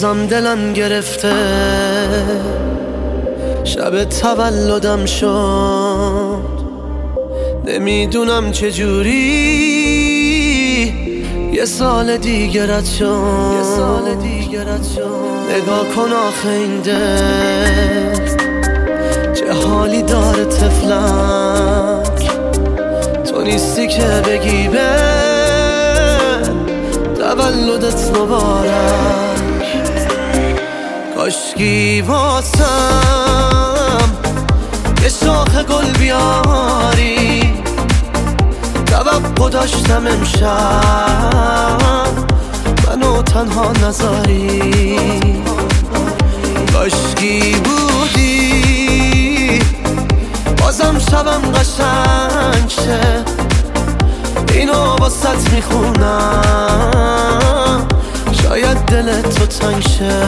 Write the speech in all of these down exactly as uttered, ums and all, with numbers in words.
بازم دلم گرفته، شب تولدم شد، نمیدونم چجوری یه سال دیگرت شد، یه سال دیگرت شد. نگاه کن آخه این دل چه حالی داره طفلک، تو نیستی که بگی به تولدت مبارک. کاشکی واسم یه شاخ گل بیاری، توقع داشتم امشب منو تنها نذاری. کاشکی بودی بازم شبم قشنگ شه، اینو واسط میخونم شاید دلت تو تنگ شه.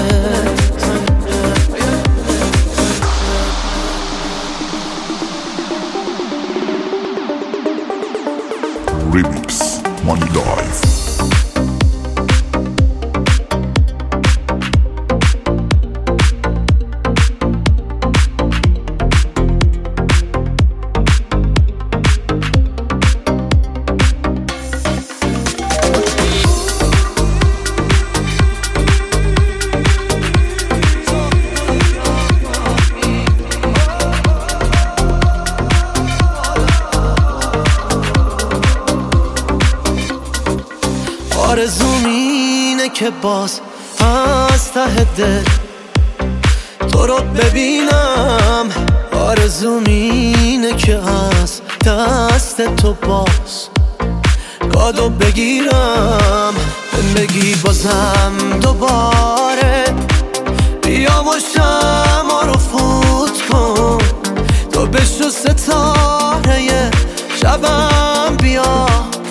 Remix Money Life. آرزوم اینه که باز از ته دل تو رو ببینم، آرزوم اینه که از دست تو باز کادو بگیرم، بگی بازم دوباره بیا و شمع رو فوت کن، تو بشو ستاره شبم بیا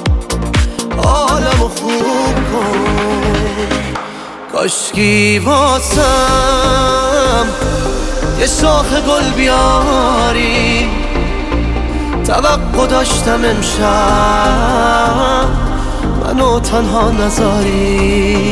حالمو خوب کن. کاشکی واسم یه شاخ گل بیاری، توقع داشتم امشب منو تنها نذاری.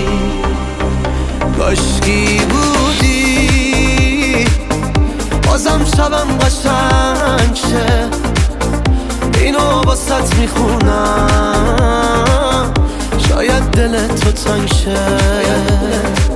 کاشکی بودی بازم شبم قشنگ شه، اینو واسط میخونم شاید دلت تو تنگ شه.